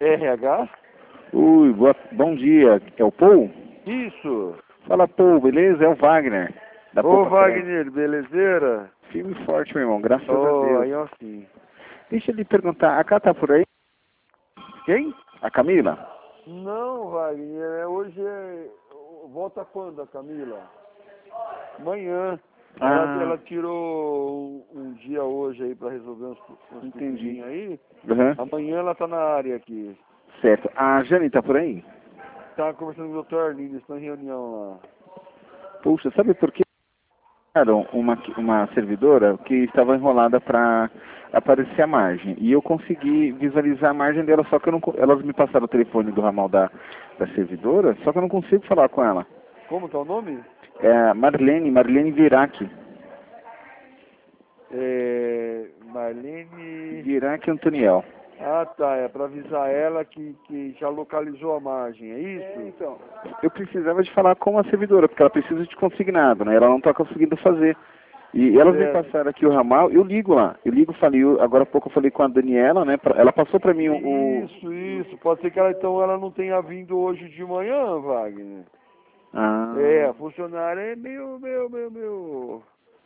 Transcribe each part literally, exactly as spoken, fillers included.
R H? Ui, boa, bom dia. É o Paul? Isso. Fala, Paul, beleza? É o Wagner. Da Ô, Poupa Wagner, belezeira? Firme e forte, meu irmão. Graças a Ô, Deus. aí ó sim. Deixa eu lhe perguntar, a Cá tá por aí? Quem? A Camila? Não, Wagner, é- hoje é... Volta quando, a Camila? Amanhã. Ela, Ah, ela tirou um, um dia hoje aí pra resolver uns, uns entendi. pepinzinhos aí. Uhum. Amanhã ela tá na área aqui. Certo. A Jane tá por aí? Tá conversando com o doutor Arlindo, estão em reunião lá. Puxa, sabe por quê? Era uma, uma servidora que estava enrolada para aparecer a margem. E eu consegui visualizar a margem dela, só que eu não, co- elas me passaram o telefone do ramal da, da servidora, só que eu não consigo falar com ela. Como que é o nome? É a Marlene, Marlene Virac. É... Marlene... Virac Antoniel. Ah, tá. É pra avisar ela que, que já localizou a margem, é isso? É, então, eu precisava de falar com a servidora, porque ela precisa de consignado, né? Ela não está conseguindo fazer. E elas me Certo. passaram aqui o ramal, eu ligo lá. Eu ligo, falei, eu- agora há pouco eu falei com a Daniela, né? pra- ela passou para mim o... o- Isso, isso. Pode ser que ela então ela não tenha vindo hoje de manhã, Wagner. Ah, É, a funcionária é meio, meio, meio, meio...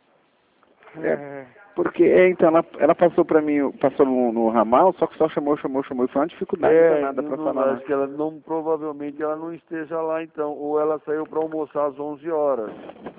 é, porque, é, então, ela, ela passou para mim, o- passou no, no ramal, só que só chamou, chamou, chamou, e foi uma dificuldade É, danada não, para não, falar, né? acho que ela não, provavelmente ela não esteja lá então, ou ela saiu para almoçar às onze horas.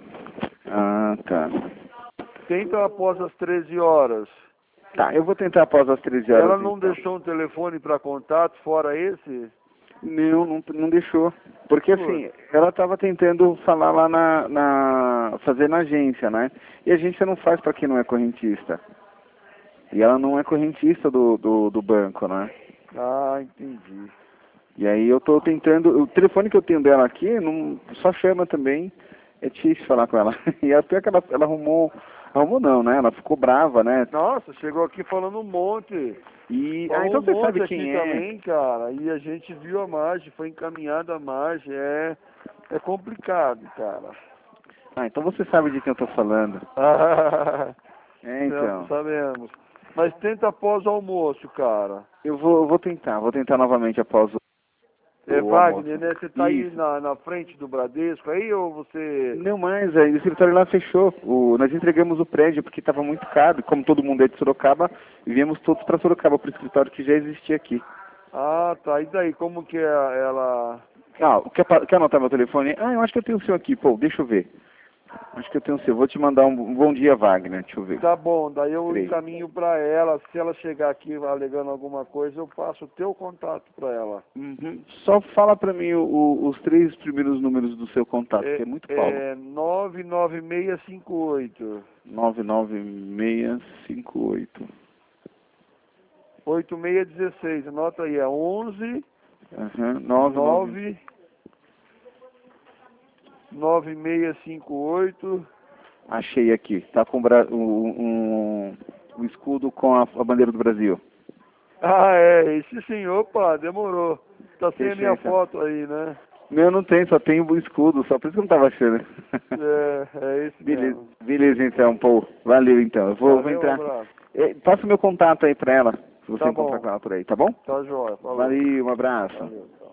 Ah, tá. Tenta após as treze horas. Tá, eu vou tentar após as treze horas, Ela não então. deixou um telefone para contato fora esse? Não, não, não deixou. Porque Putz. assim, ela estava tentando falar lá na, na. fazer na agência, né? E a agência não faz para quem não é correntista. E ela não é correntista do, do, do banco, né? Ah, entendi. E aí eu tô tentando. O telefone que eu tenho dela aqui não, só chama também. É difícil falar com ela. E até que ela, ela arrumou. Arrumou não, né? Ela ficou brava, né? Nossa, chegou aqui falando um monte. E. Ah, Falou então um você monte sabe aqui quem é. também, cara. E a gente viu a margem, foi encaminhada a margem. É, é complicado, cara. Ah, então você sabe de quem eu tô falando. É, Não, então. sabemos. Mas tenta após o almoço, cara. Eu vou, eu vou tentar, vou tentar novamente após o, É, o almoço. Wagner, né? Você tá aí Isso. na, na frente do Bradesco aí ou você... Não mais, aí o escritório lá fechou. O, nós entregamos o prédio porque estava muito caro. E como todo mundo é de Sorocaba, viemos todos para Sorocaba, para o escritório que já existia aqui. Ah, tá. E daí, como que é ela... Ah, quer, pa- quer anotar meu telefone? Ah, eu acho que eu tenho o seu aqui. Pô, deixa eu ver. Acho que eu tenho o seu. Vou te mandar um, um bom dia, Wagner. Deixa eu ver. Tá bom, daí eu Três. encaminho pra ela. Se ela chegar aqui alegando alguma coisa, eu passo o teu contato pra ela. Uhum. Só fala para mim o, o, os três primeiros números do seu contato, que É, é muito Paulo. é nove nove seis cinco oito, nove nove seis cinco oito. oito seis um seis. Anota aí, é onze Uhum. nove nove. nove nove seis cinco oito. Achei aqui. Tá com o bra- um, um, um escudo com a, a bandeira do Brasil. Ah, é, esse sim, opa, demorou. Tá sem a minha Perfeito. foto aí, né? Meu não tem, só tem o escudo, só por isso que eu não tava achando. É, é esse Beleza, mesmo. beleza então, pô. Valeu então. Eu vou, vou Valeu, um entrar. abraço. Eh, Passa o meu contato aí pra ela, se você Tá encontrar bom, com ela por aí, tá bom? tá jóia, falou. Valeu, um abraço. Valeu.